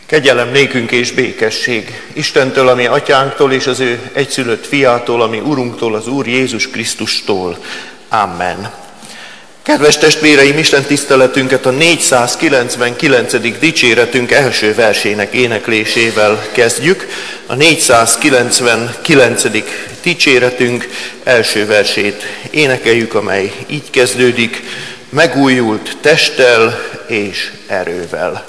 Kegyelem nékünk és békesség Istentől, ami atyánktól, és az ő egyszülött fiától, ami Urunktól, az Úr Jézus Krisztustól. Amen. Kedves testvéreim, Isten tiszteletünket a 499. dicséretünk első versének éneklésével kezdjük. A 499. dicséretünk első versét énekeljük, amely így kezdődik: megújult testtel és erővel.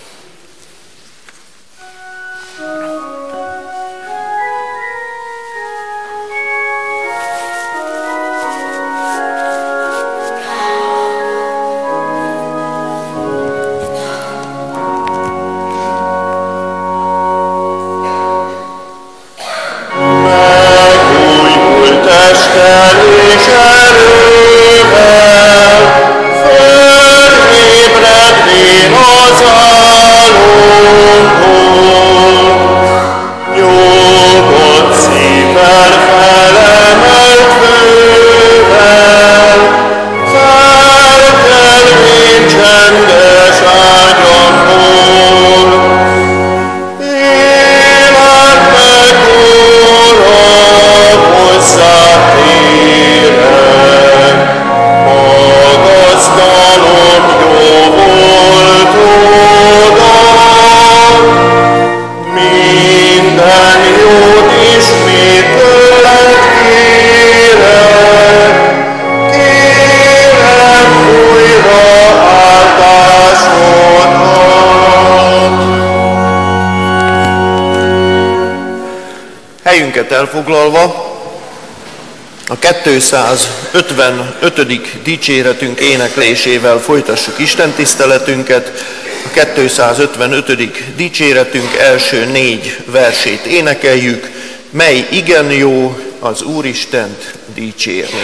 Helyünket elfoglalva, a 255. dicséretünk éneklésével folytassuk Isten tiszteletünket. A 255. dicséretünk első 4 versét énekeljük, mely igen jó az Úristent dicsérni.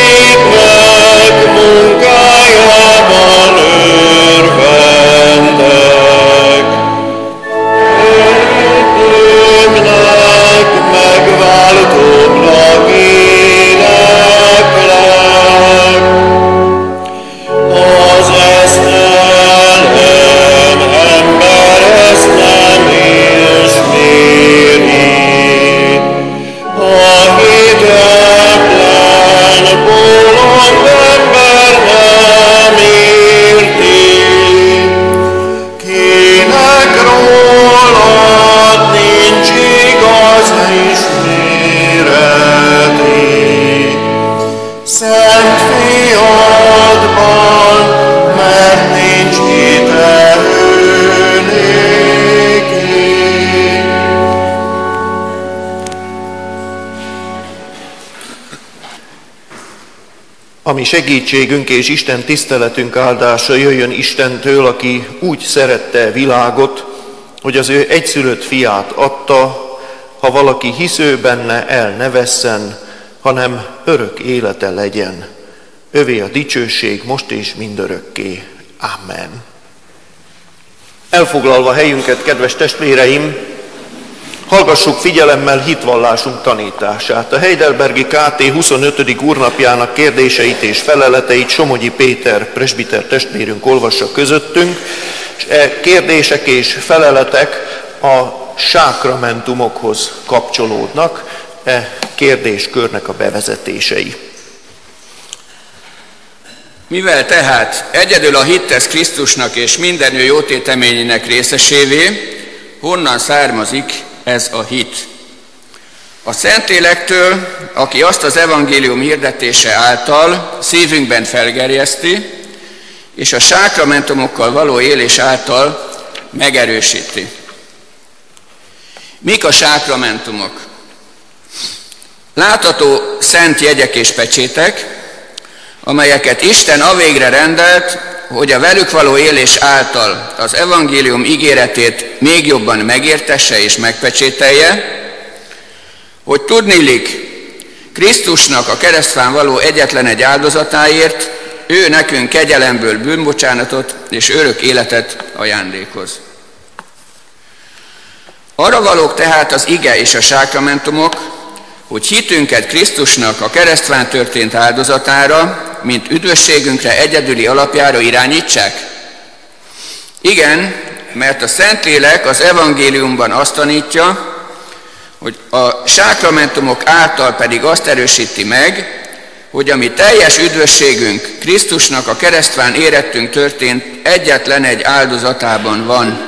Munkájában örvendek. ami segítségünk és Isten tiszteletünk áldása jöjjön Istentől, aki úgy szerette a világot, hogy az ő egyszülött fiát adta, ha valaki hisz ő benne, el ne vesszen, hanem örök élete legyen. Övé a dicsőség most és mindörökké. Amen. Elfoglalva helyünket, kedves testvéreim, hallgassuk figyelemmel hitvallásunk tanítását. A Heidelbergi KT 25. úrnapjának kérdéseit és feleleteit Somogyi Péter presbiter testvérünk olvassa közöttünk, és kérdések és feleletek a sákramentumokhoz kapcsolódnak, kérdéskörnek a bevezetései. Mivel tehát egyedül a hit tesz Krisztusnak és minden ő jótéteményének részesévé, honnan származik ez a hit? A Szentlélektől, aki azt az evangélium hirdetése által szívünkben felgerjeszti, és a sákramentumokkal való élés által megerősíti. Mik a sákramentumok? Látható szent jegyek és pecsétek, amelyeket Isten avégre rendelt, hogy a velük való élés által az evangélium ígéretét még jobban megértesse és megpecsételje, hogy tudniillik Krisztusnak a keresztfán való egyetlen egy áldozatáért ő nekünk kegyelemből bűnbocsánatot és örök életet ajándékoz. Arra valók tehát az ige és a sákramentumok, hogy hitünket Krisztusnak a keresztfán történt áldozatára, mint üdvösségünkre egyedüli alapjára irányítsák? Igen, mert a Szentlélek az evangéliumban azt tanítja, hogy a sákramentumok által pedig azt erősíti meg, hogy a mi teljes üdvösségünk Krisztusnak a keresztfán érettünk történt egyetlen egy áldozatában van.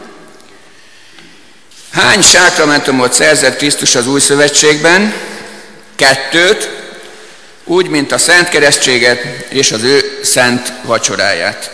Hány sákramentumot szerzett Krisztus az új szövetségben? 2, úgy, mint a szent keresztséget és az ő szent vacsoráját.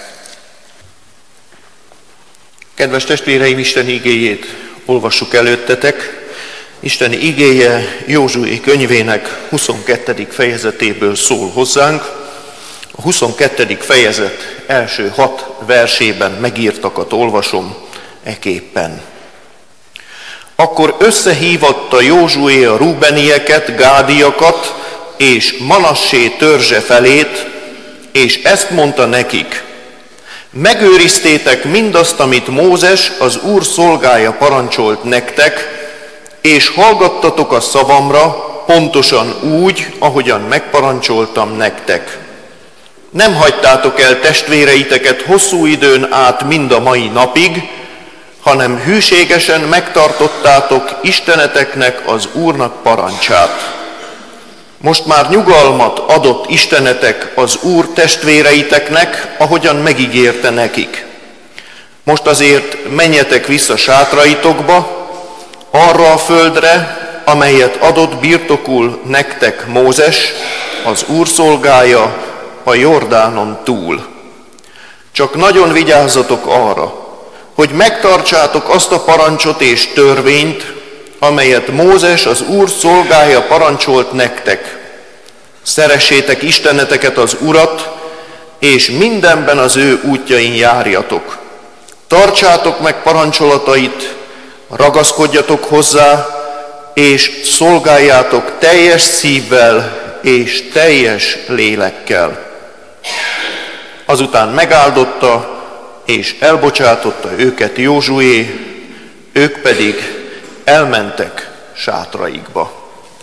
Kedves testvéreim, Isten igéjét olvassuk előttetek. Isten igéje Józsué könyvének 22. fejezetéből szól hozzánk. A 22. fejezet első 6 versében megírtakat olvasom eképpen. Akkor összehívatta Józsué a rúbenieket, gádiakat és Manassé törzse felét, és ezt mondta nekik: megőriztétek mindazt, amit Mózes, az Úr szolgája parancsolt nektek, és hallgattatok a szavamra pontosan úgy, ahogyan megparancsoltam nektek. Nem hagytátok el testvéreiteket hosszú időn át mind a mai napig, hanem hűségesen megtartottátok Isteneteknek, az Úrnak parancsát. Most már nyugalmat adott Istenetek az Úr testvéreiteknek, ahogyan megígérte nekik. Most azért menjetek vissza sátraitokba, arra a földre, amelyet adott birtokul nektek Mózes, az Úr szolgája, a Jordánon túl. Csak nagyon vigyázzatok arra, hogy megtartsátok azt a parancsot és törvényt, amelyet Mózes, az Úr szolgája parancsolt nektek. Szeressétek Isteneteket, az Urat, és mindenben az ő útjain járjatok. Tartsátok meg parancsolatait, ragaszkodjatok hozzá, és szolgáljátok teljes szívvel és teljes lélekkel. Azután megáldotta és elbocsátotta őket Józsué, ők pedig elmentek sátraikba.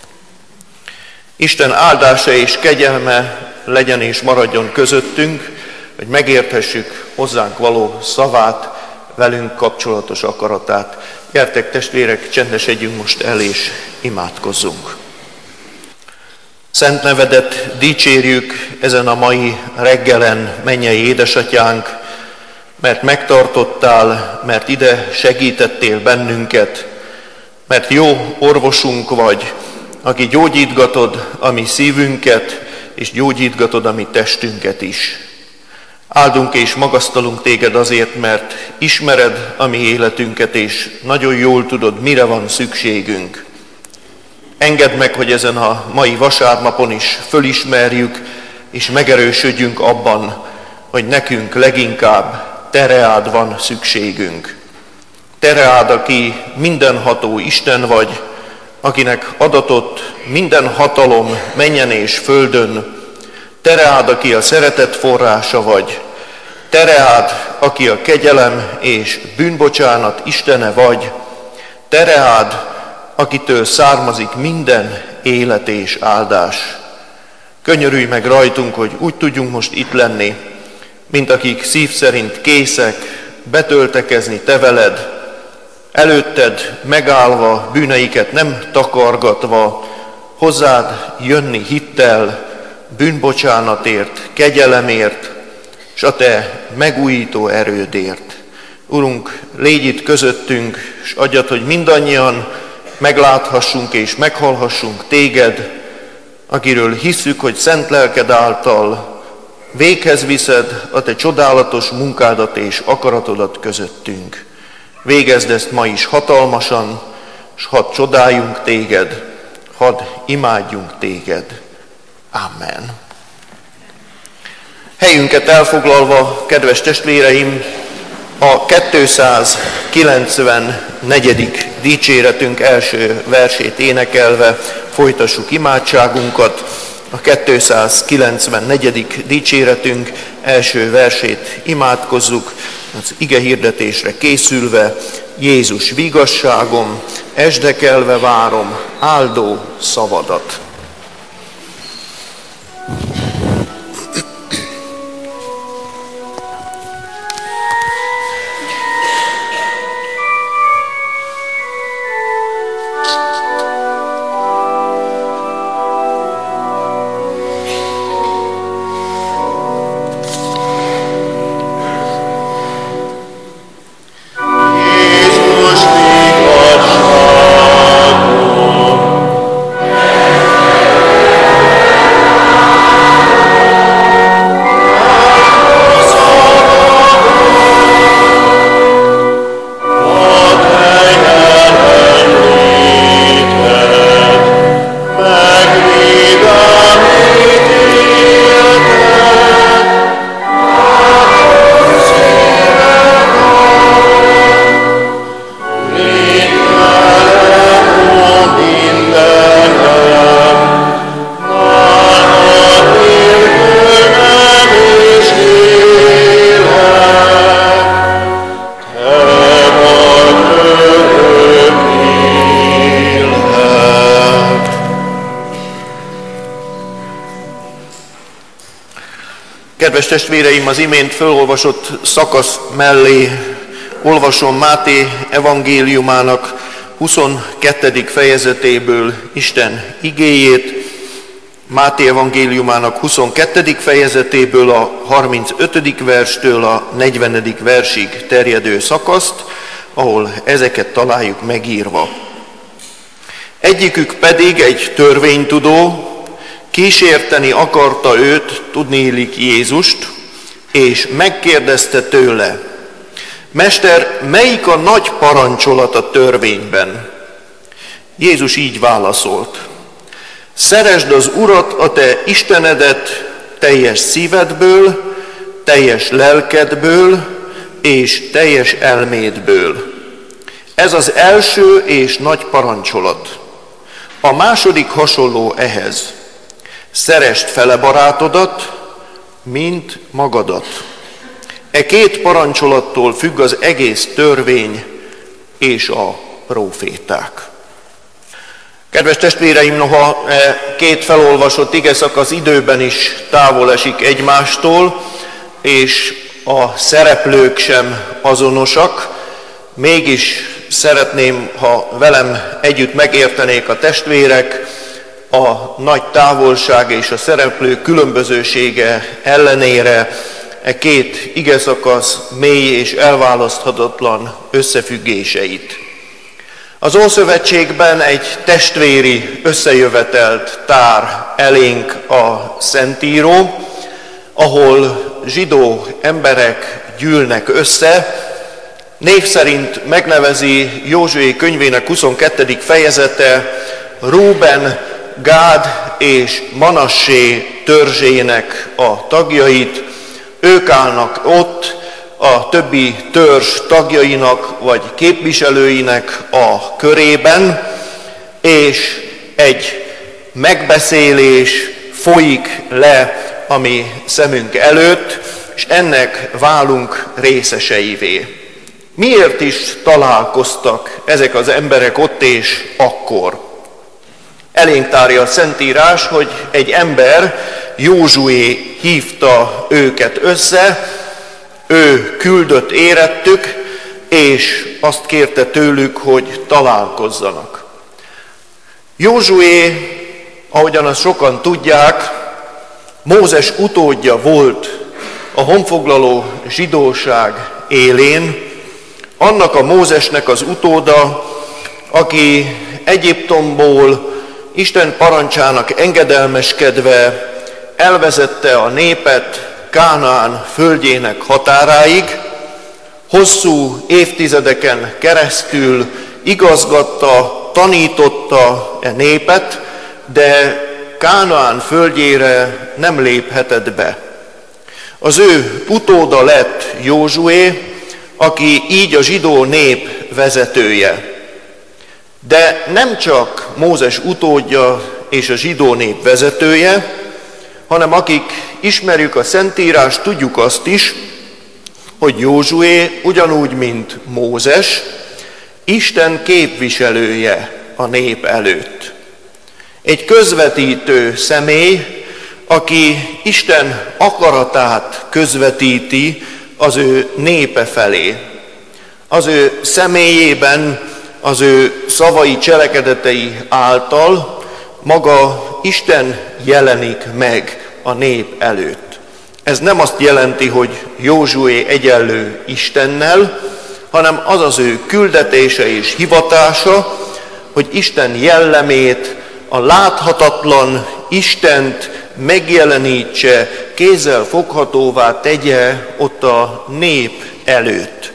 Isten áldása és kegyelme legyen és maradjon közöttünk, hogy megérthessük hozzánk való szavát, velünk kapcsolatos akaratát. Gyertek testvérek, csendesedjünk most el és imádkozzunk. Szent nevedet dicsérjük ezen a mai reggelen, mennyei édesatyánk, mert megtartottál, mert ide segítettél bennünket, mert jó orvosunk vagy, aki gyógyítgatod a mi szívünket, és gyógyítgatod a mi testünket is. Áldunk és magasztalunk téged azért, mert ismered a mi életünket, és nagyon jól tudod, mire van szükségünk. Engedd meg, hogy ezen a mai vasárnapon is fölismerjük, és megerősödjünk abban, hogy nekünk leginkább te reád van szükségünk. Te reád, aki mindenható Isten vagy, akinek adatott minden hatalom mennyen és földön. Te reád, aki a szeretet forrása vagy. Te reád, aki a kegyelem és bűnbocsánat Istene vagy. Te reád, akitől származik minden élet és áldás. Könyörülj meg rajtunk, hogy úgy tudjunk most itt lenni, mint akik szív szerint készek betöltekezni te veled, előtted megállva, bűneiket nem takargatva, hozzád jönni hittel, bűnbocsánatért, kegyelemért, s a te megújító erődért. Urunk, légy itt közöttünk, s adjad, hogy mindannyian megláthassunk és meghallhassunk téged, akiről hisszük, hogy szent lelked által véghez viszed a te csodálatos munkádat és akaratodat közöttünk. Végezd ezt ma is hatalmasan, s hadd csodáljunk téged, hadd imádjunk téged. Amen. Helyünket elfoglalva, kedves testvéreim, a 294. dicséretünk első versét énekelve folytassuk imádságunkat. A 294. dicséretünk első versét imádkozzuk, az ige hirdetésre készülve: Jézus vigasságom, esdekelve várom áldó szavadat. Kedves testvéreim, az imént felolvasott szakasz mellé olvasom Máté evangéliumának 22. fejezetéből Isten igéjét, Máté evangéliumának 22. fejezetéből a 35. verstől a 40. versig terjedő szakaszt, ahol ezeket találjuk megírva. Egyikük pedig, egy törvénytudó, kísérteni akarta őt, tudniillik Jézust, és megkérdezte tőle: Mester, melyik a nagy parancsolat a törvényben? Jézus így válaszolt: Szeresd az Urat, a te Istenedet teljes szívedből, teljes lelkedből és teljes elmédből. Ez az első és nagy parancsolat. A második hasonló ehhez: Szeresd fele barátodat, mint magadat. E két parancsolattól függ az egész törvény és a próféták. Kedves testvéreim, noha két felolvasott igeszakasz időben is távol esik egymástól, és a szereplők sem azonosak, mégis szeretném, ha velem együtt megértenék a testvérek a nagy távolság és a szereplők különbözősége ellenére e két igeszakasz mély és elválaszthatatlan összefüggéseit. Az Ószövetségben egy testvéri összejövetelt tár elénk a Szentíró, ahol zsidó emberek gyűlnek össze. Név szerint megnevezi Józsué könyvének 22. fejezete Rúben, Gád és Manassé törzsének a tagjait. Ők állnak ott a többi törzs tagjainak vagy képviselőinek a körében, és egy megbeszélés folyik le a mi szemünk előtt, és ennek válunk részeseivé. Miért is találkoztak ezek az emberek ott és akkor? Elénk tárja a Szentírás, hogy egy ember, Józsué hívta őket össze, ő küldött érettük, és azt kérte tőlük, hogy találkozzanak. Józsué, ahogyan azt sokan tudják, Mózes utódja volt a honfoglaló zsidóság élén, annak a Mózesnek az utóda, aki Egyiptomból Isten parancsának engedelmeskedve elvezette a népet Kánaán földjének határáig, hosszú évtizedeken keresztül igazgatta, tanította e népet, de Kánaán földjére nem léphetett be. Az ő utóda lett Józsué, aki így a zsidó nép vezetője. De nem csak Mózes utódja és a zsidó nép vezetője, hanem akik ismerjük a Szentírást, tudjuk azt is, hogy Józsué ugyanúgy, mint Mózes, Isten képviselője a nép előtt. Egy közvetítő személy, aki Isten akaratát közvetíti az ő népe felé. Az ő személyében, az ő szavai, cselekedetei által maga Isten jelenik meg a nép előtt. Ez nem azt jelenti, hogy Józsué egyenlő Istennel, hanem az az ő küldetése és hivatása, hogy Isten jellemét, a láthatatlan Istent megjelenítse, kézzel foghatóvá tegye ott a nép előtt.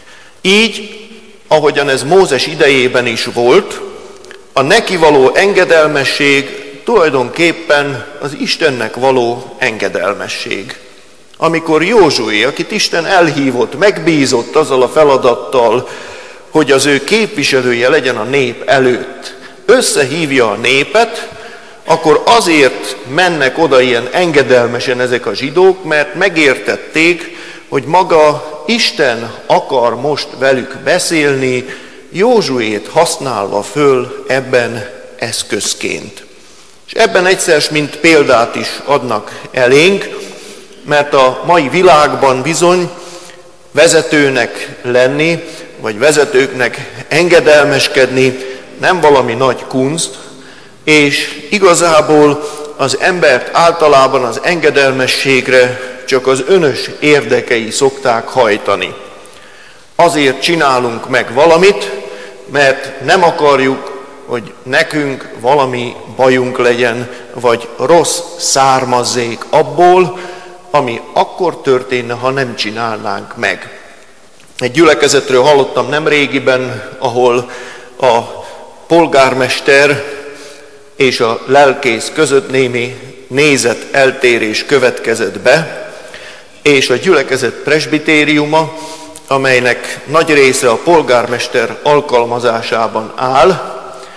Így, ahogyan ez Mózes idejében is volt, a neki való engedelmesség tulajdonképpen az Istennek való engedelmesség. Amikor Józsué, akit Isten elhívott, megbízott azzal a feladattal, hogy az ő képviselője legyen a nép előtt, összehívja a népet, akkor azért mennek oda ilyen engedelmesen ezek a zsidók, mert megértették, hogy maga Isten akar most velük beszélni, Józsuét használva föl ebben eszközként. És ebben egyszer, mint példát is adnak elénk, mert a mai világban bizony vezetőnek lenni, vagy vezetőknek engedelmeskedni nem valami nagy kunst, és igazából az embert általában az engedelmességre csak az önös érdekei szokták hajtani. Azért csinálunk meg valamit, mert nem akarjuk, hogy nekünk valami bajunk legyen, vagy rossz származzék abból, ami akkor történne, ha nem csinálnánk meg. Egy gyülekezetről hallottam nemrégiben, ahol a polgármester és a lelkész között némi nézeteltérés következett be, és a gyülekezet presbitériuma, amelynek nagy része a polgármester alkalmazásában áll,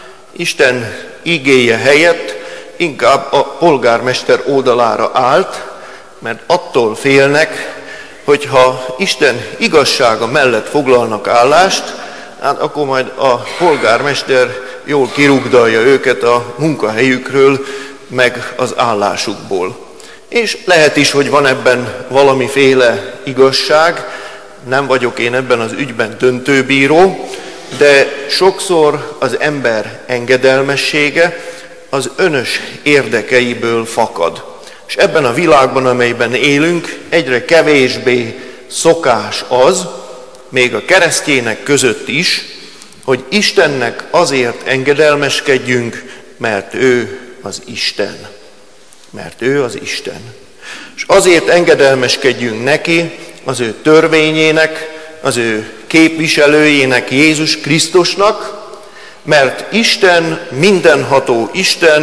Isten igéje helyett inkább a polgármester oldalára állt, mert attól félnek, hogyha Isten igazsága mellett foglalnak állást, hát akkor majd a polgármester jól kirúgdalja őket a munkahelyükről, meg az állásukból. És lehet is, hogy van ebben valamiféle igazság, nem vagyok én ebben az ügyben döntőbíró, de sokszor az ember engedelmessége az önös érdekeiből fakad. És ebben a világban, amelyben élünk, egyre kevésbé szokás az, még a keresztjének között is, hogy Istennek azért engedelmeskedjünk, mert ő az Isten. Mert ő az Isten. És azért engedelmeskedjünk neki, az ő törvényének, az ő képviselőjének, Jézus Krisztusnak, mert Isten, mindenható Isten,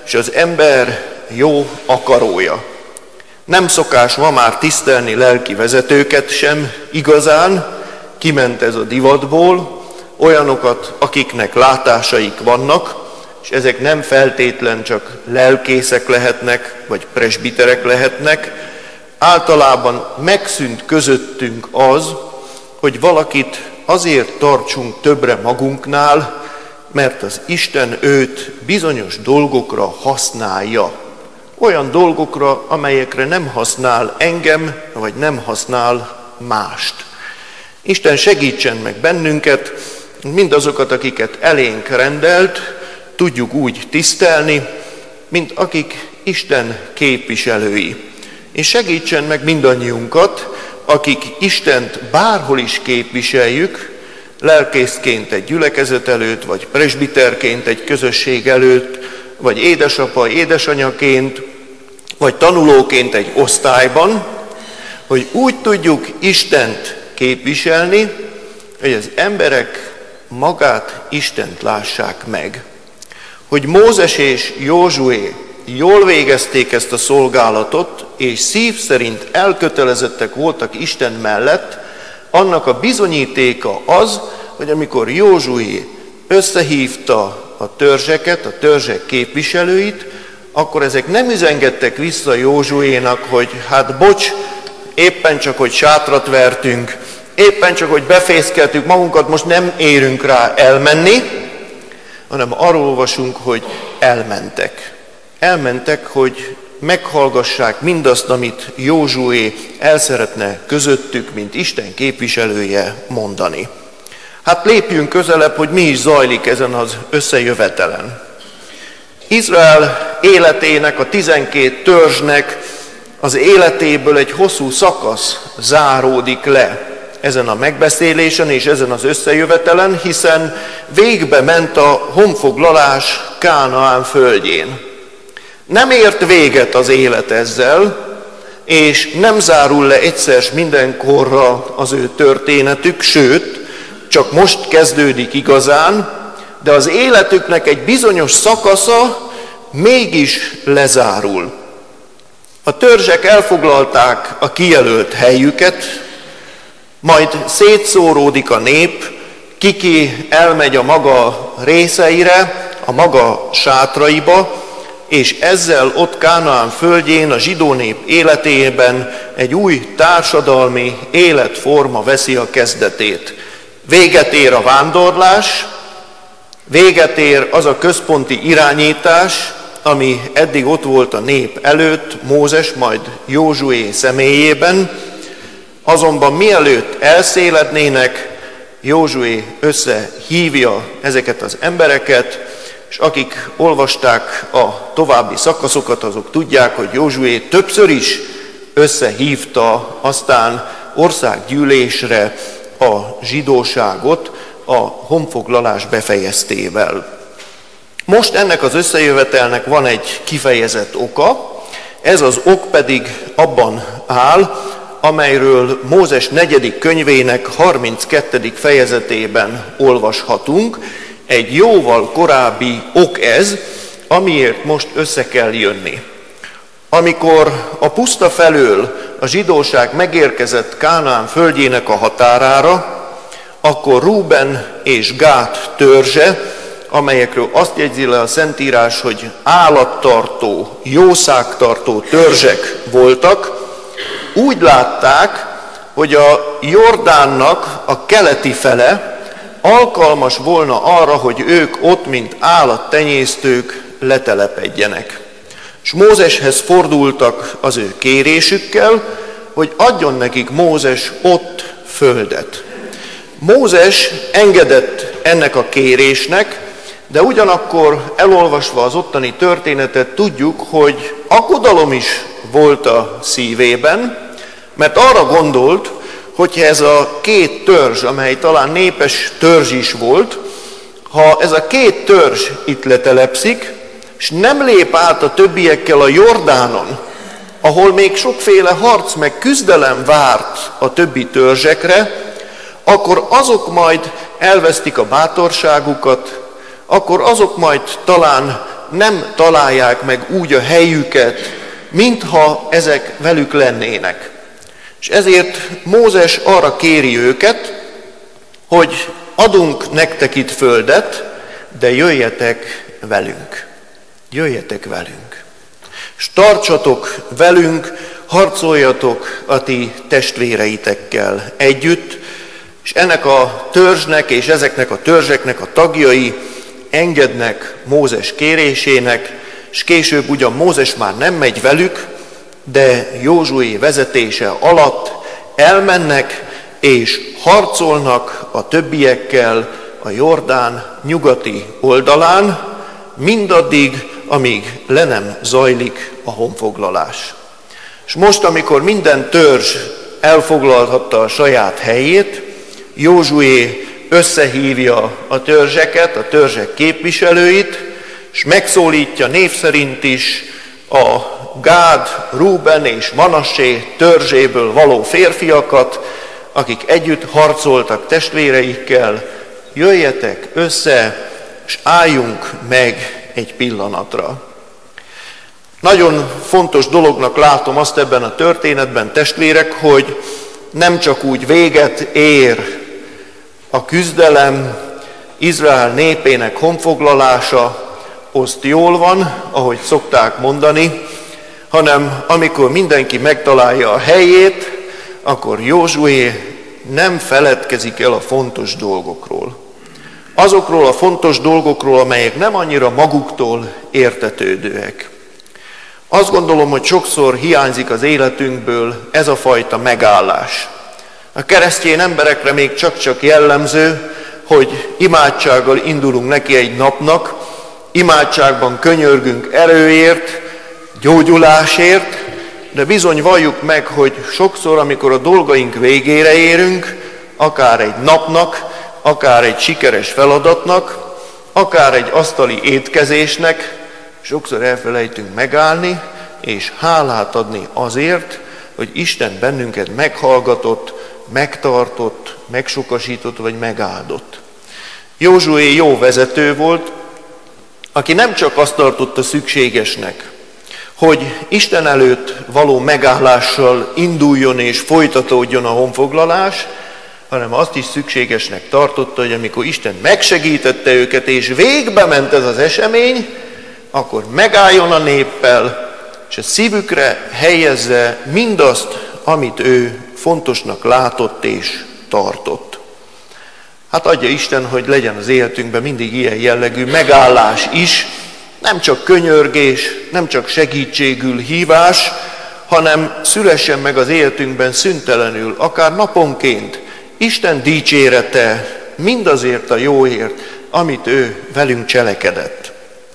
és az ember jó akarója. Nem szokás ma már tisztelni lelki vezetőket sem igazán, kiment ez a divatból, olyanokat, akiknek látásaik vannak, és ezek nem feltétlen csak lelkészek lehetnek, vagy presbiterek lehetnek. Általában megszűnt közöttünk az, hogy valakit azért tartsunk többre magunknál, mert az Isten őt bizonyos dolgokra használja. Olyan dolgokra, amelyekre nem használ engem, vagy nem használ mást. Isten segítsen meg bennünket, mindazokat, akiket elénk rendelt, tudjuk úgy tisztelni, mint akik Isten képviselői. És segítsen meg mindannyiunkat, akik Istent bárhol is képviseljük, lelkészként egy gyülekezet előtt, vagy presbiterként egy közösség előtt, vagy édesapa, édesanyaként, vagy tanulóként egy osztályban, hogy úgy tudjuk Istent képviselni, hogy az emberek magát Istent lássák meg. Hogy Mózes és Józsué jól végezték ezt a szolgálatot, és szív szerint elkötelezettek voltak Isten mellett, annak a bizonyítéka az, hogy amikor Józsué összehívta a törzseket, a törzsek képviselőit, akkor ezek nem üzengettek vissza Józsuénak, hogy hát bocs, éppen csak, hogy sátrat vertünk, éppen csak, hogy befészkeltük magunkat, most nem érünk rá elmenni, hanem arról olvasunk, hogy elmentek. Elmentek, hogy meghallgassák mindazt, amit Józsué el szeretne közöttük, mint Isten képviselője mondani. Hát lépjünk közelebb, hogy mi is zajlik ezen az összejövetelen. Izrael életének, a 12 törzsnek az életéből egy hosszú szakasz záródik le ezen a megbeszélésen és ezen az összejövetelen, hiszen végbe ment a honfoglalás Kánaán földjén. Nem ért véget az élet ezzel, és nem zárul le egyszer s mindenkorra az ő történetük, sőt, csak most kezdődik igazán, de az életüknek egy bizonyos szakasza mégis lezárul. A törzsek elfoglalták a kijelölt helyüket, majd szétszóródik a nép, kiki elmegy a maga részeire, a maga sátraiba, és ezzel ott Kánaán földjén, a zsidó nép életében egy új társadalmi életforma veszi a kezdetét. Véget ér a vándorlás, véget ér az a központi irányítás, ami eddig ott volt a nép előtt, Mózes, majd Józsué személyében, azonban mielőtt elszélednének, Józsué összehívja ezeket az embereket, és akik olvasták a további szakaszokat, azok tudják, hogy Józsué többször is összehívta aztán országgyűlésre a zsidóságot a honfoglalás befejeztével. Most ennek az összejövetelnek van egy kifejezett oka, ez az ok pedig abban áll, amelyről Mózes 4. könyvének 32. fejezetében olvashatunk. Egy jóval korábbi ok ez, amiért most össze kell jönni. Amikor a puszta felől a zsidóság megérkezett Kánaán földjének a határára, akkor Rúben és Gát törzse, amelyekről azt jegyzi le a Szentírás, hogy állattartó, jószágtartó törzsek voltak, úgy látták, hogy a Jordánnak a keleti fele alkalmas volna arra, hogy ők ott, mint állattenyésztők letelepedjenek. És Mózeshez fordultak az ő kérésükkel, hogy adjon nekik Mózes ott földet. Mózes engedett ennek a kérésnek, de ugyanakkor elolvasva az ottani történetet tudjuk, hogy aggodalom is volt a szívében, mert arra gondolt, hogyha ez a két törzs, amely talán népes törzs is volt, ha ez a két törzs itt letelepszik, és nem lép át a többiekkel a Jordánon, ahol még sokféle harc meg küzdelem várt a többi törzsekre, akkor azok majd elvesztik a bátorságukat, akkor azok majd talán nem találják meg úgy a helyüket, mintha ezek velük lennének. És ezért Mózes arra kéri őket, hogy adunk nektek itt földet, de jöjjetek velünk. Jöjjetek velünk. És tartsatok velünk, harcoljatok a ti testvéreitekkel együtt, és ennek a törzsnek és ezeknek a törzseknek a tagjai engednek Mózes kérésének, és később ugyan Mózes már nem megy velük, de Józsué vezetése alatt elmennek és harcolnak a többiekkel a Jordán nyugati oldalán, mindaddig, amíg le nem zajlik a honfoglalás. És most, amikor minden törzs elfoglalhatta a saját helyét, Józsué összehívja a törzseket, a törzsek képviselőit, és megszólítja név szerint is a Gád, Rúben és Manassé törzséből való férfiakat, akik együtt harcoltak testvéreikkel, jöjjetek össze, és álljunk meg egy pillanatra. Nagyon fontos dolognak látom azt ebben a történetben, testvérek, hogy nem csak úgy véget ér a küzdelem, Izrael népének honfoglalása, azt jól van, ahogy szokták mondani, hanem amikor mindenki megtalálja a helyét, akkor Józsué nem feledkezik el a fontos dolgokról. Azokról a fontos dolgokról, amelyek nem annyira maguktól értetődőek. Azt gondolom, hogy sokszor hiányzik az életünkből ez a fajta megállás. A keresztény emberekre még csak-csak jellemző, hogy imádsággal indulunk neki egy napnak, imádságban könyörgünk erőért, gyógyulásért, de bizony valljuk meg, hogy sokszor, amikor a dolgaink végére érünk, akár egy napnak, akár egy sikeres feladatnak, akár egy asztali étkezésnek, sokszor elfelejtünk megállni, és hálát adni azért, hogy Isten bennünket meghallgatott, megtartott, megsokasított vagy megáldott. Józsué jó vezető volt, aki nem csak azt tartotta szükségesnek, hogy Isten előtt való megállással induljon és folytatódjon a honfoglalás, hanem azt is szükségesnek tartotta, hogy amikor Isten megsegítette őket, és végbe ment ez az esemény, akkor megálljon a néppel, és a szívükre helyezze mindazt, amit ő fontosnak látott és tartott. Hát adja Isten, hogy legyen az életünkben mindig ilyen jellegű megállás is, nem csak könyörgés, nem csak segítségül hívás, hanem szülessen meg az életünkben szüntelenül, akár naponként, Isten dicsérete mindazért a jóért, amit ő velünk cselekedett.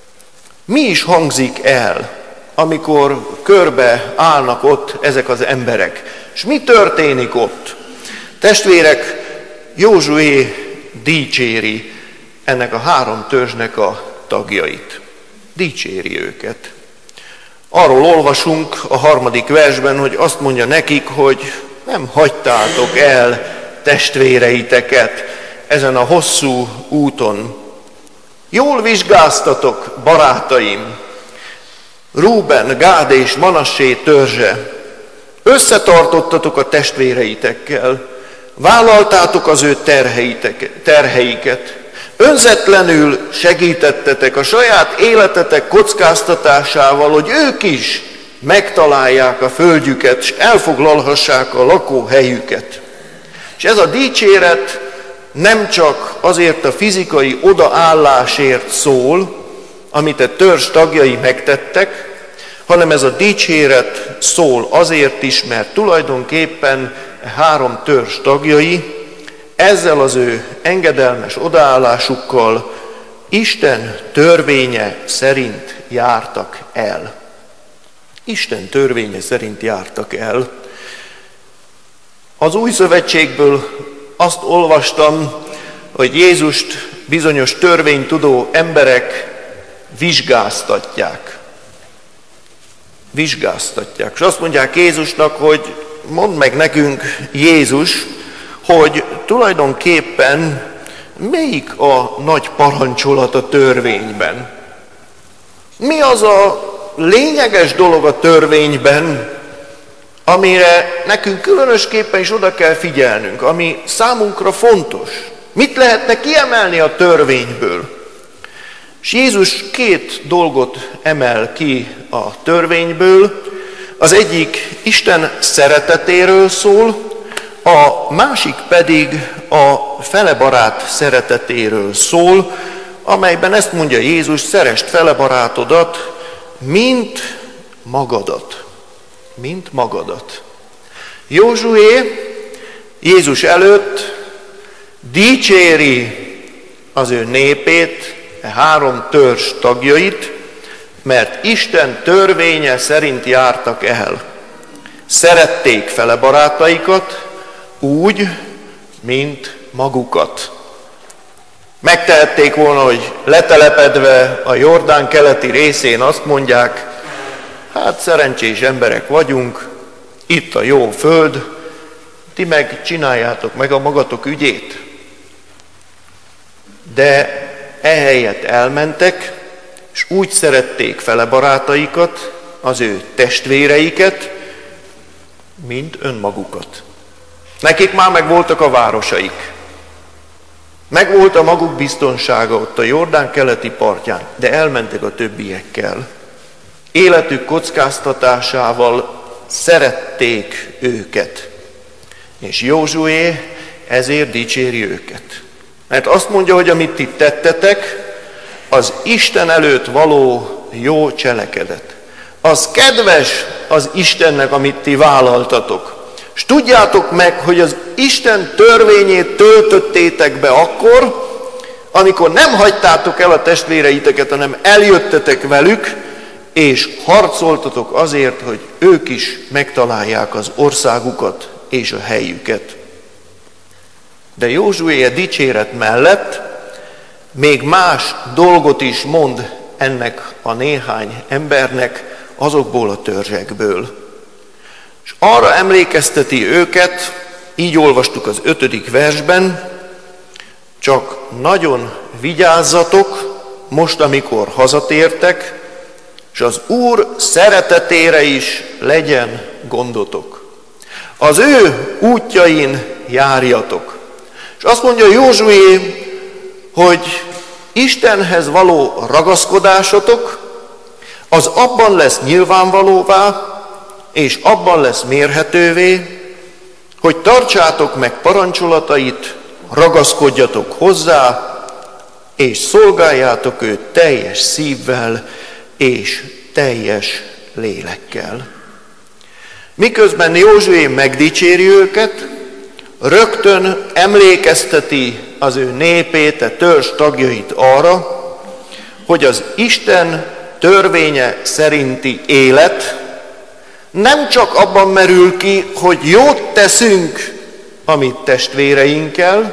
Mi is hangzik el, amikor körbe állnak ott ezek az emberek? És mi történik ott? Testvérek, Józsué dicséri ennek a három törzsnek a tagjait. Dicséri őket. Arról olvasunk a 3. versben, hogy azt mondja nekik, hogy nem hagytátok el testvéreiteket ezen a hosszú úton. Jól vizsgáztatok, barátaim, Rúben, Gád és Manassé törzse. Összetartottatok a testvéreitekkel, vállaltátok az ő terheiket, önzetlenül segítettetek a saját életetek kockáztatásával, hogy ők is megtalálják a földjüket, és elfoglalhassák a lakóhelyüket. És ez a dicséret nem csak azért a fizikai odaállásért szól, amit a törzs tagjai megtettek, hanem ez a dicséret szól azért is, mert tulajdonképpen három törzs tagjai ezzel az ő engedelmes odaállásukkal Isten törvénye szerint jártak el. Isten törvénye szerint jártak el. Az Új Szövetségből azt olvastam, hogy Jézust bizonyos törvénytudó emberek vizsgáztatják. Vizsgáztatják. És azt mondják Jézusnak, hogy mondd meg nekünk, Jézus, hogy tulajdonképpen melyik a nagy parancsolat a törvényben? Mi az a lényeges dolog a törvényben, amire nekünk különösképpen is oda kell figyelnünk, ami számunkra fontos? Mit lehetne kiemelni a törvényből? És Jézus két dolgot emel ki a törvényből. Az egyik Isten szeretetéről szól, a másik pedig a felebarát szeretetéről szól, amelyben ezt mondja Jézus: szeresd felebarátodat, mint magadat. Mint magadat. Józsué Jézus előtt dicséri az ő népét, három törzs tagjait, mert Isten törvénye szerint jártak el. Szerették felebarátaikat úgy, mint magukat. Megtehették volna, hogy letelepedve a Jordán keleti részén azt mondják: hát szerencsés emberek vagyunk, itt a jó föld, ti meg csináljátok meg a magatok ügyét. De ehelyett elmentek, és úgy szerették felebarátaikat, az ő testvéreiket, mint önmagukat. Nekik már megvoltak a városaik. Megvolt a maguk biztonsága ott a Jordán keleti partján, de elmentek a többiekkel. Életük kockáztatásával szerették őket. És Józsué ezért dicséri őket. Mert azt mondja, hogy amit ti tettetek, az Isten előtt való jó cselekedet. Az kedves az Istennek, amit ti vállaltatok. És tudjátok meg, hogy az Isten törvényét töltöttétek be akkor, amikor nem hagytátok el a testvéreiteket, hanem eljöttetek velük, és harcoltatok azért, hogy ők is megtalálják az országukat és a helyüket. De Józsué a dicséret mellett még más dolgot is mond ennek a néhány embernek azokból a törzsekből. És arra emlékezteti őket, így olvastuk az 5. versben: csak nagyon vigyázzatok most, amikor hazatértek, és az Úr szeretetére is legyen gondotok. Az ő útjain járjatok. És azt mondja Józsué, hogy Istenhez való ragaszkodásotok, az abban lesz nyilvánvalóvá, és abban lesz mérhetővé, hogy tartsátok meg parancsolatait, ragaszkodjatok hozzá, és szolgáljátok őt teljes szívvel és teljes lélekkel. Miközben Józsué megdicséri őket, rögtön emlékezteti az ő népét, a törzs tagjait arra, hogy az Isten törvénye szerinti élet nem csak abban merül ki, hogy jót teszünk a mi testvéreinkkel,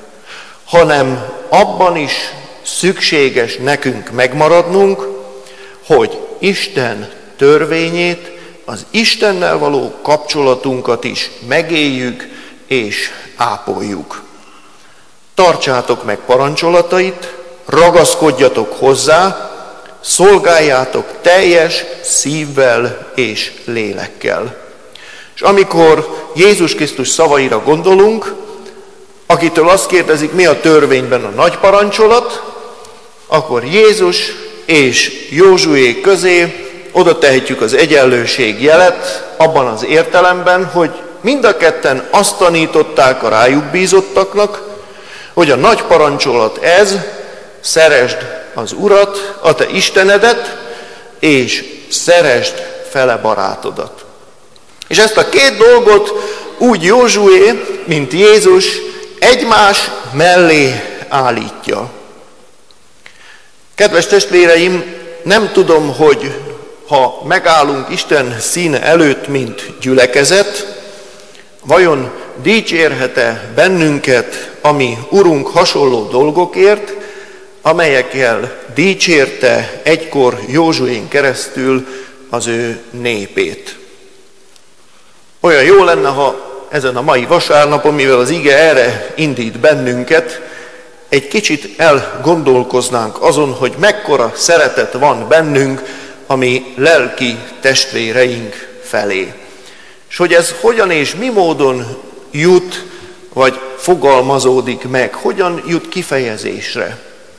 hanem abban is szükséges nekünk megmaradnunk, hogy Isten törvényét, az Istennel való kapcsolatunkat is megéljük és ápoljuk. Tartsátok meg parancsolatait, ragaszkodjatok hozzá, szolgáljátok teljes szívvel és lélekkel. És amikor Jézus Krisztus szavaira gondolunk, akitől azt kérdezik, mi a törvényben a nagy parancsolat, akkor Jézus és Józsué közé oda tehetjük az egyenlőség jelet, abban az értelemben, hogy mind a ketten azt tanították a rájuk bízottaknak, hogy a nagy parancsolat ez: szeresd az Urat, a te Istenedet, és szeresd fele barátodat. És ezt a két dolgot úgy Józsué, mint Jézus egymás mellé állítja. Kedves testvéreim, nem tudom, hogy ha megállunk Isten színe előtt, mint gyülekezet, vajon dicsérhet-e bennünket a mi Urunk hasonló dolgokért, amelyekkel dicsérte egykor Józsuén keresztül az ő népét. Olyan jó lenne, ha ezen a mai vasárnapon, mivel az ige erre indít bennünket, egy kicsit elgondolkoznánk azon, hogy mekkora szeretet van bennünk a mi lelki testvéreink felé. És hogy ez hogyan és mi módon jut, vagy fogalmazódik meg, hogyan jut kifejezésre.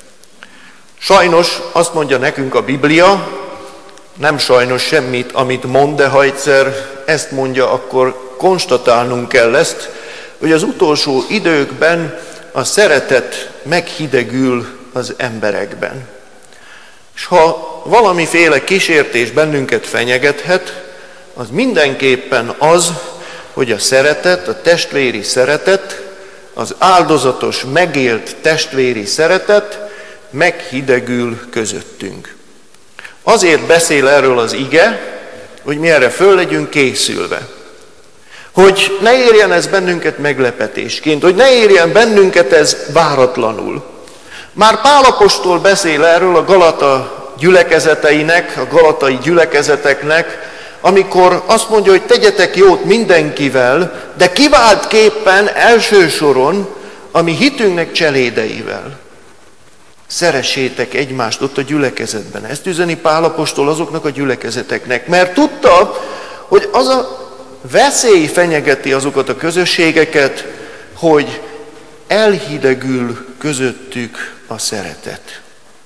Sajnos azt mondja nekünk a Biblia, nem sajnos semmit, amit mond, de ha egyszer ezt mondja, akkor konstatálnunk kell ezt, hogy az utolsó időkben a szeretet meghidegül az emberekben. És ha valamiféle kísértés bennünket fenyegethet, az mindenképpen az, hogy a szeretet, a testvéri szeretet, az áldozatos, megélt testvéri szeretet meghidegül közöttünk. Azért beszél erről az ige, hogy mi erre föl legyünk készülve. Hogy ne érjen ez bennünket meglepetésként, hogy ne érjen bennünket ez váratlanul. Már Pál apostol beszél erről a Galata gyülekezeteinek, a galatai gyülekezeteknek, amikor azt mondja, hogy tegyetek jót mindenkivel, de kiváltképpen első soron a mi hitünknek cselédeivel. Szeressétek egymást ott a gyülekezetben. Ezt üzeni Pál apostol azoknak a gyülekezeteknek, mert tudta, hogy az a veszély fenyegeti azokat a közösségeket, hogy elhidegül közöttük a szeretet.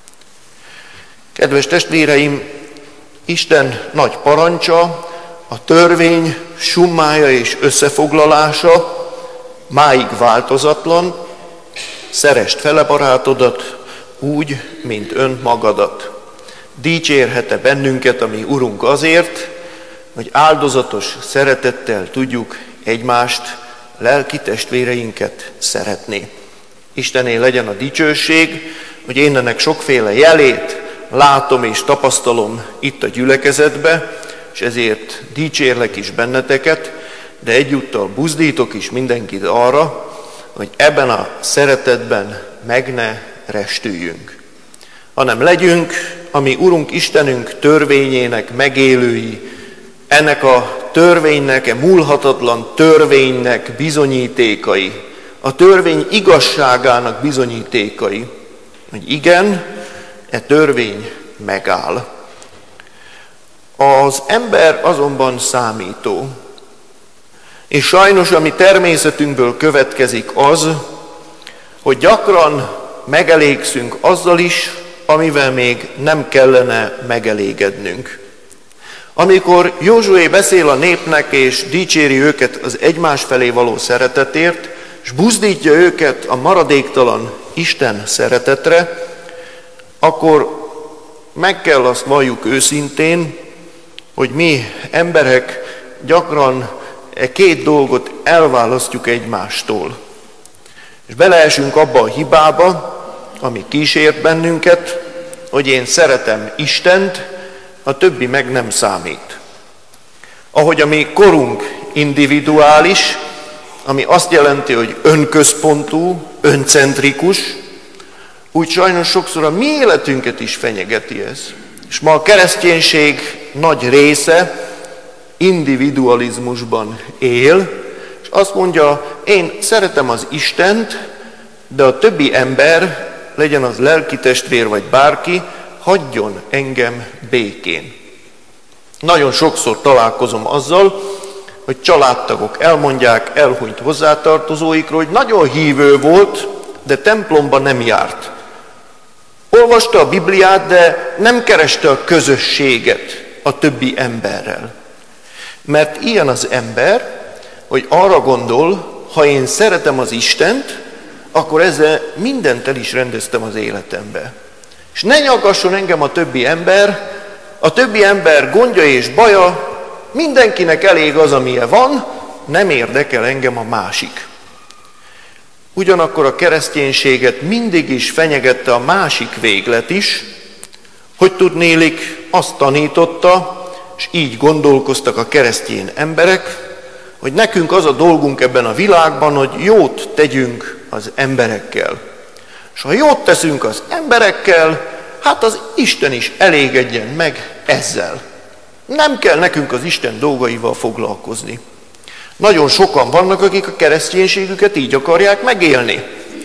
Kedves testvéreim, Isten nagy parancsa, a törvény summája és összefoglalása máig változatlan: szeresd fele barátodat úgy, mint önmagadat. Dicsérhet-e bennünket a mi Urunk azért, hogy áldozatos szeretettel tudjuk egymást, lelki testvéreinket szeretni. Istené legyen a dicsőség, hogy én ennek sokféle jelét látom és tapasztalom itt a gyülekezetbe, és ezért dicsérlek is benneteket, de egyúttal buzdítok is mindenkit arra, hogy ebben a szeretetben meg ne restüljünk, hanem legyünk a mi Urunk Istenünk törvényének megélői, ennek a törvénynek, a múlhatatlan törvénynek bizonyítékai, a törvény igazságának bizonyítékai, hogy igen, e törvény megáll. Az ember azonban számító, és sajnos a mi természetünkből következik az, hogy gyakran megelégszünk azzal is, amivel még nem kellene megelégednünk. Amikor Józsué beszél a népnek és dicséri őket az egymás felé való szeretetért, és buzdítja őket a maradéktalan Isten szeretetre, akkor meg kell azt valljuk őszintén, hogy mi emberek gyakran két dolgot elválasztjuk egymástól. És beleesünk abba a hibába, ami kísért bennünket, hogy én szeretem Istent, a többi meg nem számít. Ahogy a mi korunk individuális, ami azt jelenti, hogy önközpontú, öncentrikus, úgy sajnos sokszor a mi életünket is fenyegeti ez. És ma a kereszténység nagy része individualizmusban él, és azt mondja, én szeretem az Istent, de a többi ember, legyen az lelki testvér vagy bárki, hagyjon engem békén. Nagyon sokszor találkozom azzal, hogy családtagok elmondják elhunyt hozzátartozóikról, hogy nagyon hívő volt, de templomba nem járt. Olvasta a Bibliát, de nem kereste a közösséget a többi emberrel. Mert ilyen az ember, hogy arra gondol, ha én szeretem az Istent, akkor ezzel mindent el is rendeztem az életembe. És ne nyaggasson engem a többi ember gondja és baja, mindenkinek elég az, amilyen van, nem érdekel engem a másik. Ugyanakkor a kereszténységet mindig is fenyegette a másik véglet is, hogy tudnélik azt tanította, és így gondolkoztak a keresztény emberek, hogy nekünk az a dolgunk ebben a világban, hogy jót tegyünk az emberekkel. És ha jót teszünk az emberekkel, hát az Isten is elégedjen meg ezzel. Nem kell nekünk az Isten dolgaival foglalkozni. Nagyon sokan vannak, akik a kereszténységüket így akarják megélni.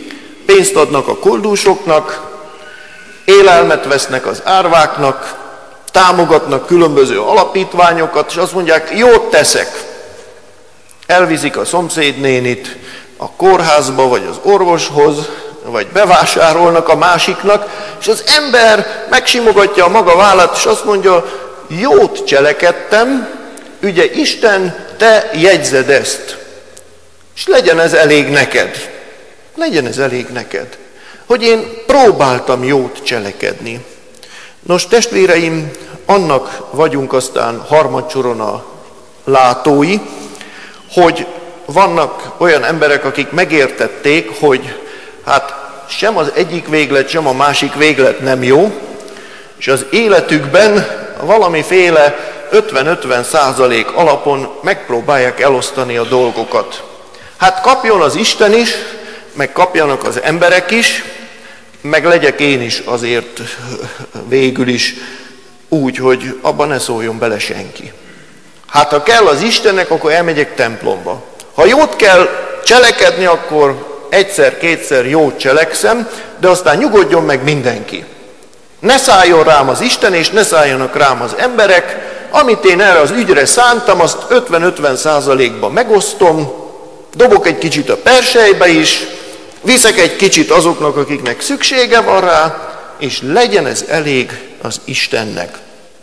pénzt adnak a koldúsoknak, élelmet vesznek az árváknak, támogatnak különböző alapítványokat, és azt mondják, jót teszek. Elviszik a szomszédnénit a kórházba, vagy az orvoshoz, vagy bevásárolnak a másiknak, és az ember megsimogatja a maga vállát, és azt mondja, jót cselekedtem, ugye Isten, te jegyzed ezt. És legyen ez elég neked. Legyen ez elég neked, hogy én próbáltam jót cselekedni. Nos, testvéreim, annak vagyunk aztán harmadsoron a látói, hogy vannak olyan emberek, akik megértették, hogy hát sem az egyik véglet, sem a másik véglet nem jó, és az életükben valamiféle 50-50% alapon megpróbálják elosztani a dolgokat. Hát kapjon az Isten is, meg kapjanak az emberek is, meg legyek én is azért végül is úgy, hogy abban ne szóljon bele senki. Hát ha kell az Istennek, akkor elmegyek templomba. Ha jót kell cselekedni, akkor egyszer-kétszer jót cselekszem, de aztán nyugodjon meg mindenki. Ne szálljon rám az Isten, és ne szálljanak rám az emberek, amit én erre az ügyre szántam, azt 50-50%-ba megosztom, dobok egy kicsit a perselybe is, viszek egy kicsit azoknak, akiknek szüksége van rá, és legyen ez elég az Istennek.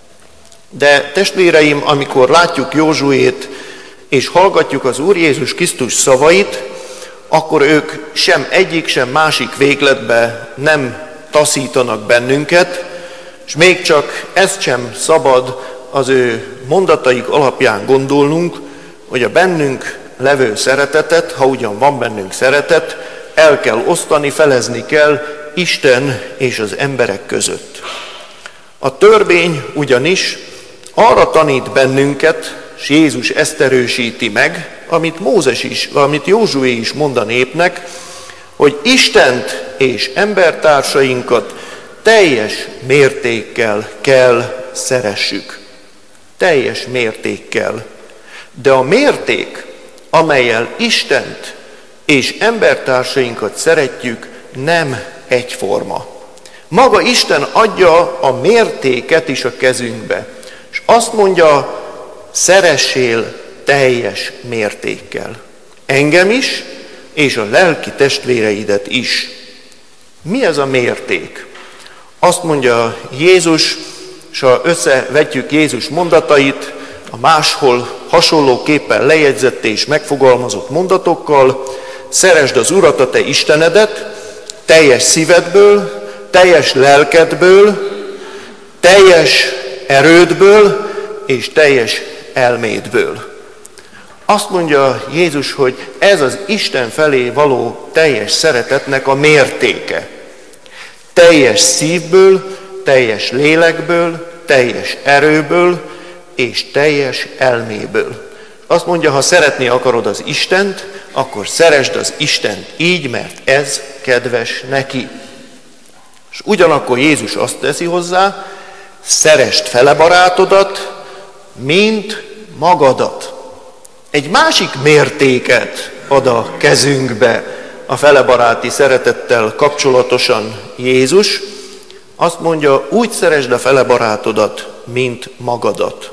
De testvéreim, amikor látjuk Józsuét, és hallgatjuk az Úr Jézus Krisztus szavait, akkor ők sem egyik, sem másik végletbe nem taszítanak bennünket, és még csak ezt sem szabad az ő mondataik alapján gondolnunk, hogy a bennünk levő szeretetet, ha ugyan van bennünk szeretet, el kell osztani, felezni kell Isten és az emberek között. A törvény ugyanis arra tanít bennünket, és Jézus ezt erősíti meg, amit Józsué is mond a népnek, hogy Istent és embertársainkat teljes mértékkel kell szeressük. Teljes mértékkel. De a mérték, amellyel Istent és embertársainkat szeretjük, nem egyforma. Maga Isten adja a mértéket is a kezünkbe, és azt mondja, szeressél teljes mértékkel. Engem is, és a lelki testvéreidet is. Mi ez a mérték? Azt mondja Jézus, és ha összevetjük Jézus mondatait, a máshol hasonlóképpen lejegyzett és megfogalmazott mondatokkal, szeresd az Urat, a te Istenedet, teljes szívedből, teljes lelkedből, teljes erődből és teljes elmédből. Azt mondja Jézus, hogy ez az Isten felé való teljes szeretetnek a mértéke. Teljes szívből, teljes lélekből, teljes erőből és teljes elméből. Azt mondja, ha szeretni akarod az Istent, akkor szeresd az Istent így, mert ez kedves neki. És ugyanakkor Jézus azt teszi hozzá, szeresd fele barátodat, mint magadat. Egy másik mértéket ad a kezünkbe a felebaráti szeretettel kapcsolatosan Jézus. Azt mondja, úgy szeresd a felebarátodat, mint magadat.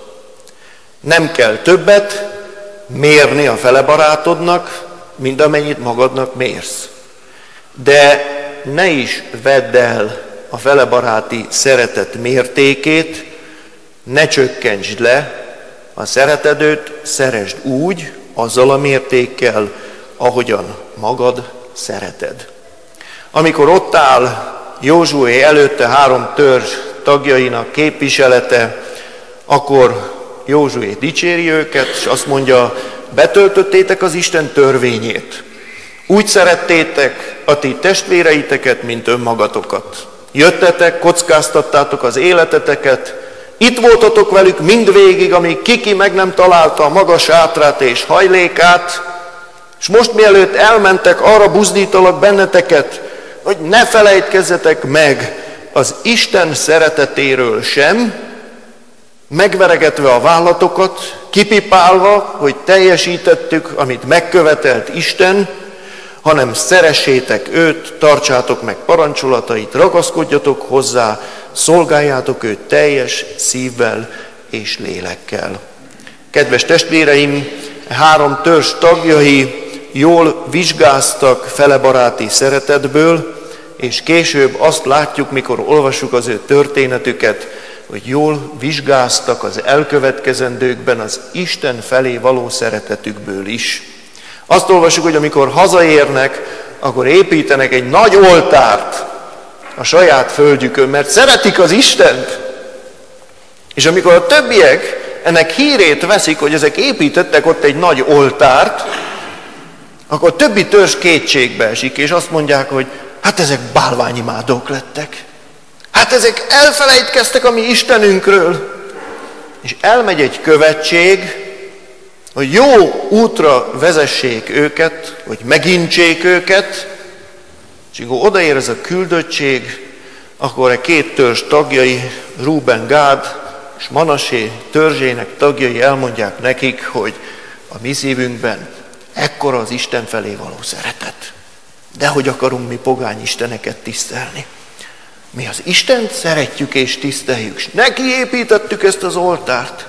Nem kell többet mérni a felebarátodnak, mint amennyit magadnak mérsz. De ne is vedd el a felebaráti szeretet mértékét, ne csökkentsd le a szeretetőt, szeresd úgy, azzal a mértékkel, ahogyan magad szereted. Amikor ott áll Józsué előtte 3 törzs tagjainak képviselete, akkor Józsué dicséri őket, és azt mondja, betöltöttétek az Isten törvényét. Úgy szerettétek a ti testvéreiteket, mint önmagatokat. Jöttetek, kockáztattátok az életeteket, itt voltatok velük mindvégig, amíg Kiki meg nem találta a maga sátrát és hajlékát, és most mielőtt elmentek, arra buzdítalak benneteket, hogy ne felejtkezzetek meg az Isten szeretetéről sem, megveregetve a vállatokat, kipipálva, hogy teljesítettük, amit megkövetelt Isten, hanem szeressétek őt, tartsátok meg parancsolatait, ragaszkodjatok hozzá, szolgáljátok őt teljes szívvel és lélekkel. Kedves testvéreim, 3 törzs tagjai jól vizsgáztak felebaráti szeretetből, és később azt látjuk, mikor olvassuk az ő történetüket, hogy jól vizsgáztak az elkövetkezendőkben az Isten felé való szeretetükből is. Azt olvassuk, hogy amikor hazaérnek, akkor építenek egy nagy oltárt a saját földjükön, mert szeretik az Istent. És amikor a többiek ennek hírét veszik, hogy ezek építettek ott egy nagy oltárt, akkor a többi törzs kétségbe esik, és azt mondják, hogy hát ezek bálványimádók lettek. Hát ezek elfelejtkeztek a mi Istenünkről. És elmegy egy követség, hogy jó útra vezessék őket, hogy megintsék őket, és amikor odaér ez a küldöttség, akkor a 2 törzs tagjai, Rúben, Gád és Manassé törzsének tagjai elmondják nekik, hogy a mi szívünkben ekkora az Isten felé való szeretet. De hogy akarunk mi pogány isteneket tisztelni? Mi az Istent szeretjük és tiszteljük, és neki építettük ezt az oltárt.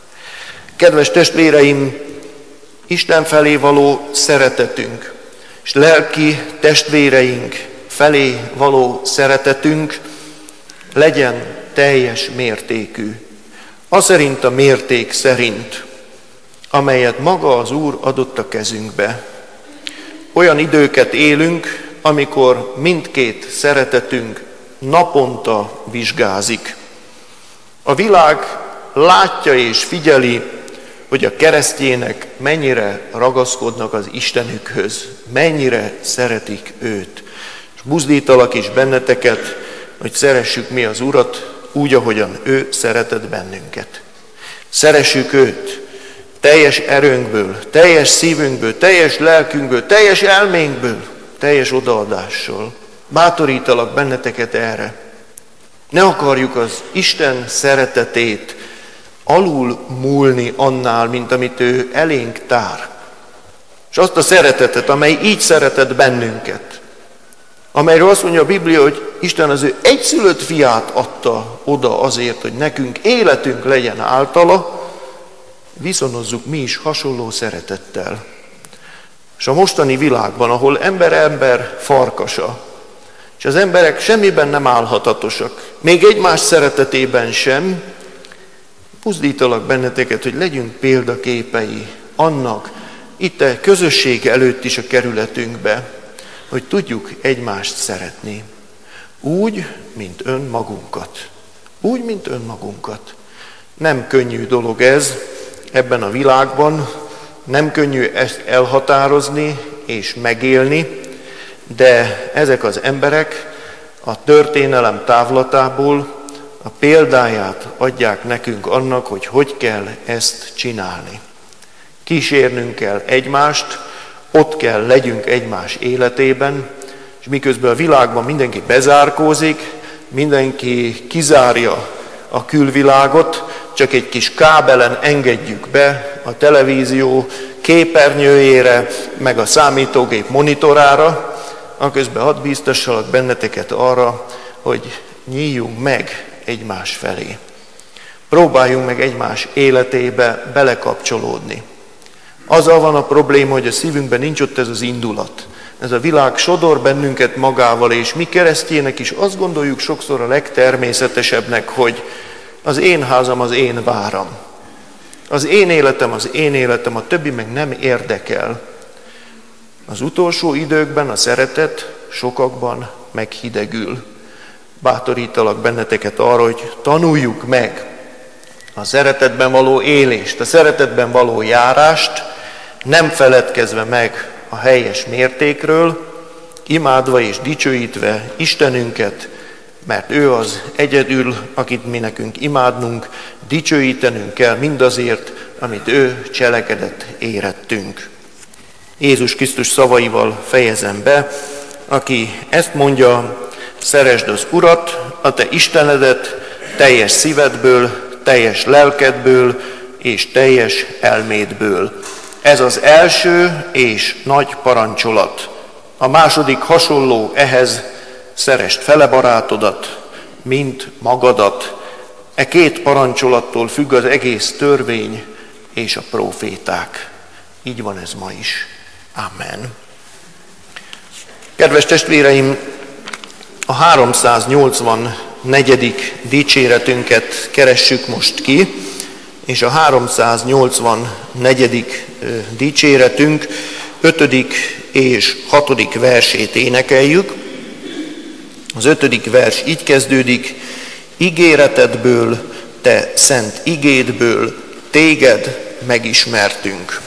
Kedves testvéreim, Isten felé való szeretetünk, és lelki testvéreink felé való szeretetünk legyen teljes mértékű. Az szerint a mérték szerint, amelyet maga az Úr adott a kezünkbe. Olyan időket élünk, amikor mindkét szeretetünk naponta vizsgázik. A világ látja és figyeli, hogy a keresztjének mennyire ragaszkodnak az Istenükhöz, mennyire szeretik őt. És buzdítalak is benneteket, hogy szeressük mi az Urat úgy, ahogyan ő szeretett bennünket. Szeressük őt teljes erőnkből, teljes szívünkből, teljes lelkünkből, teljes elménkből, teljes odaadással. Bátorítalak benneteket erre. Ne akarjuk az Isten szeretetét alul múlni annál, mint amit ő elénk tár. És azt a szeretetet, amely így szeretett bennünket, amelyről azt mondja a Biblia, hogy Isten az ő egyszülött fiát adta oda azért, hogy nekünk életünk legyen általa, viszonozzuk mi is hasonló szeretettel. És a mostani világban, ahol ember farkasa, és az emberek semmiben nem állhatatosak, még egymás szeretetében sem, buzdítalak benneteket, hogy legyünk példaképei annak, itt a közösség előtt is a kerületünkbe, hogy tudjuk egymást szeretni. Úgy, mint önmagunkat. Úgy, mint önmagunkat. Nem könnyű dolog ez ebben a világban, nem könnyű ezt elhatározni és megélni, de ezek az emberek a történelem távlatából a példáját adják nekünk annak, hogy hogy kell ezt csinálni. Kísérnünk kell egymást, ott kell legyünk egymás életében, és miközben a világban mindenki bezárkózik, mindenki kizárja a külvilágot, csak egy kis kábelen engedjük be a televízió képernyőjére, meg a számítógép monitorára, aközben hadd bíztassalak benneteket arra, hogy nyíljunk meg egymás felé. Próbáljunk meg egymás életébe belekapcsolódni. Azzal van a probléma, hogy a szívünkben nincs ott ez az indulat. Ez a világ sodor bennünket magával, és mi keresztjének is azt gondoljuk sokszor a legtermészetesebbnek, hogy az én házam az én váram. Az én életem, a többi meg nem érdekel. Az utolsó időkben a szeretet sokakban meghidegül. Bátorítalak benneteket arra, hogy tanuljuk meg a szeretetben való élést, a szeretetben való járást, nem feledkezve meg a helyes mértékről, imádva és dicsőítve Istenünket, mert ő az egyedül, akit mi nekünk imádnunk, dicsőítenünk kell mindazért, amit ő cselekedett érettünk. Jézus Krisztus szavaival fejezem be, aki ezt mondja: szeresd az Urat, a te Istenedet teljes szívedből, teljes lelkedből és teljes elmédből. Ez az első és nagy parancsolat. A második hasonló ehhez: szeresd fele barátodat, mint magadat. E két parancsolattól függ az egész törvény és a próféták. Így van ez ma is. Amen. Kedves testvéreim, a 384. dicséretünket keressük most ki, és a 384. dicséretünk 5. és 6. versét énekeljük. Az 5. vers így kezdődik: ígéretedből, te szent igédből, téged megismertünk.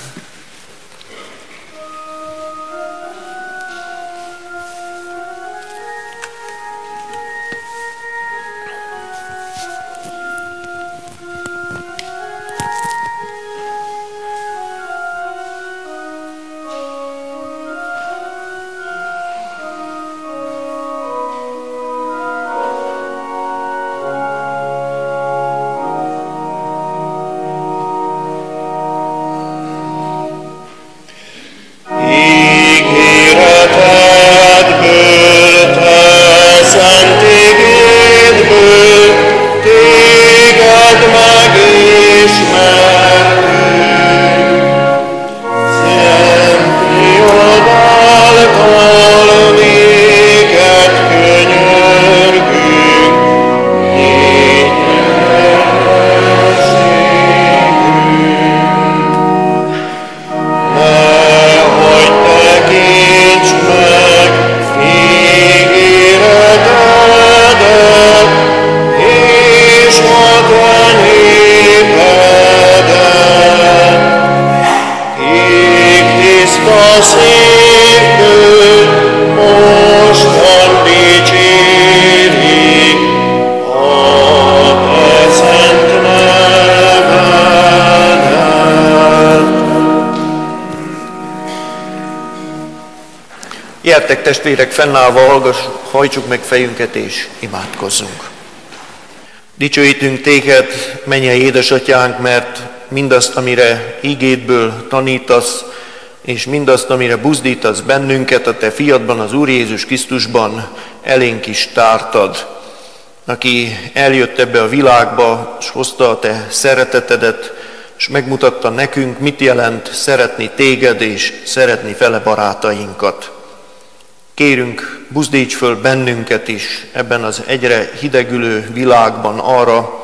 Gyertek testvérek, fennállva hajtsuk meg fejünket és imádkozzunk. Dicsőítünk téged, mennyei édesatyánk, mert mindazt, amire igédből tanítasz, és mindazt, amire buzdítasz bennünket, a te fiadban, az Úr Jézus Krisztusban elénk is tártad, aki eljött ebbe a világba, és hozta a te szeretetedet, és megmutatta nekünk, mit jelent szeretni téged, és szeretni fele barátainkat. Kérünk, buzdíts föl bennünket is ebben az egyre hidegülő világban arra,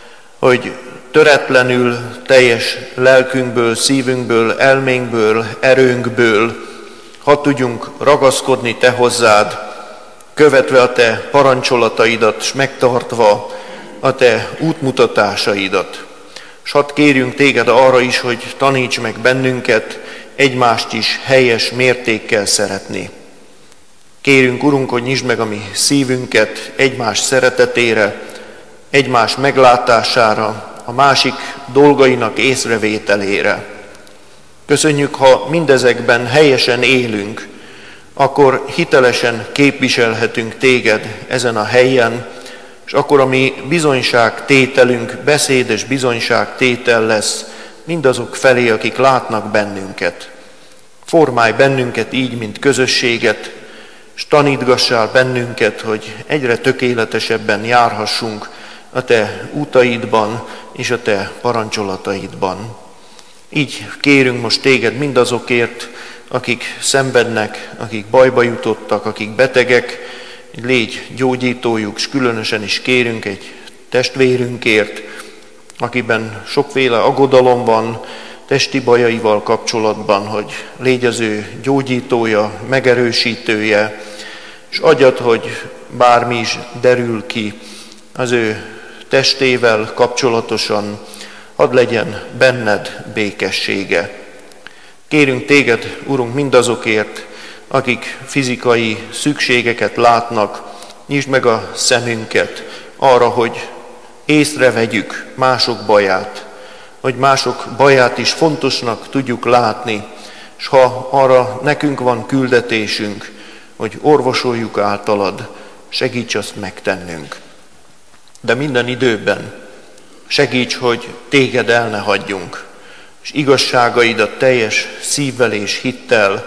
hogy töretlenül, teljes lelkünkből, szívünkből, elménkből, erőnkből hadd tudjunk ragaszkodni te hozzád, követve a te parancsolataidat, s megtartva a te útmutatásaidat. S hadd kérjünk téged arra is, hogy taníts meg bennünket egymást is helyes mértékkel szeretni. Kérünk, Urunk, hogy nyisd meg a mi szívünket egymás szeretetére, egymás meglátására, a másik dolgainak észrevételére. Köszönjük, ha mindezekben helyesen élünk, akkor hitelesen képviselhetünk téged ezen a helyen, és akkor a mi bizonyságtételünk, beszédes bizonyságtétel lesz mindazok felé, akik látnak bennünket. Formálj bennünket így, mint közösséget, és tanítgassál bennünket, hogy egyre tökéletesebben járhassunk a te útaidban és a te parancsolataidban. Így kérünk most téged mindazokért, akik szenvednek, akik bajba jutottak, akik betegek, légy gyógyítójuk, és különösen is kérünk egy testvérünkért, akiben sokféle aggodalom van testi bajaival kapcsolatban, hogy légy az ő gyógyítója, megerősítője, és adjad, hogy bármi is derül ki az ő testével kapcsolatosan, hadd legyen benned békessége. Kérünk téged, Urunk, mindazokért, akik fizikai szükségeket látnak, nyisd meg a szemünket arra, hogy észrevegyük mások baját, hogy mások baját is fontosnak tudjuk látni, és ha arra nekünk van küldetésünk, hogy orvosoljuk általad, segíts azt megtennünk. De minden időben segíts, hogy téged el ne hagyjunk, és igazságaidat teljes szívvel és hittel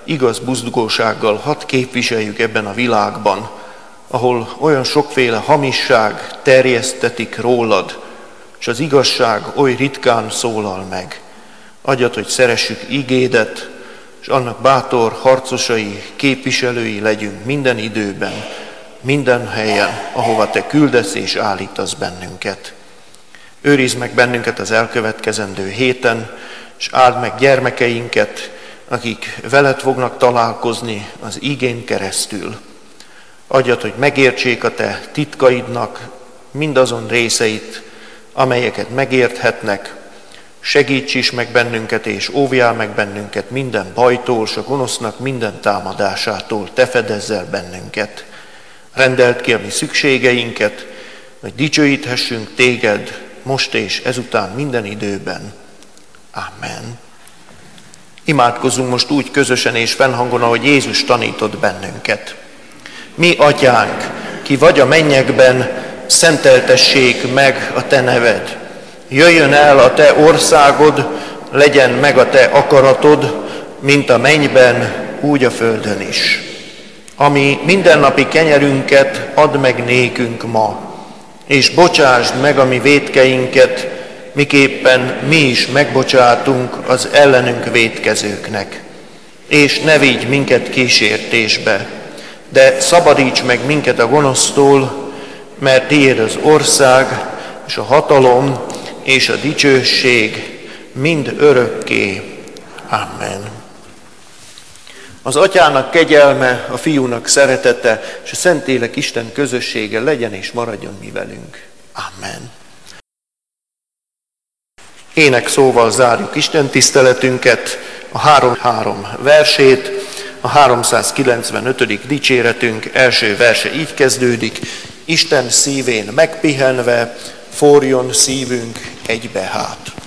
igaz buzdugósággal hadd képviseljük ebben a világban, ahol olyan sokféle hamisság terjesztetik rólad, és az igazság oly ritkán szólal meg. Adjad, hogy szeressük igédet, és annak bátor harcosai, képviselői legyünk minden időben, minden helyen, ahova te küldesz és állítasz bennünket. Őrizd meg bennünket az elkövetkezendő héten, és áld meg gyermekeinket, akik veled fognak találkozni az igén keresztül. Adjad, hogy megértsék a te titkaidnak mindazon részeit, amelyeket megérthetnek. Segíts is meg bennünket, és óvjál meg bennünket minden bajtól, s a gonosznak minden támadásától. Te fedezz el bennünket. Rendeld ki a mi szükségeinket, hogy dicsőíthessünk téged most és ezután minden időben. Amen. Imádkozzunk most úgy közösen és fennhangon, ahogy Jézus tanított bennünket. Mi atyánk, ki vagy a mennyekben, szenteltessék meg a te neved. Jöjjön el a te országod, legyen meg a te akaratod, mint a mennyben, úgy a földön is. Ami mindennapi kenyerünket add meg nékünk ma, és bocsásd meg a mi vétkeinket, miképpen mi is megbocsátunk az ellenünk vétkezőknek. És ne vigy minket kísértésbe, de szabadíts meg minket a gonosztól, mert tiéd az ország, és a hatalom, és a dicsőség mind örökké. Amen. Az Atyának kegyelme, a Fiúnak szeretete, és a Szentlélek Isten közössége legyen és maradjon mi velünk. Amen. Ének szóval zárjuk Isten tiszteletünket, a 3-3 versét, a 395. dicséretünk első verse így kezdődik: Isten szívén megpihenve, forjon szívünk egybe hát.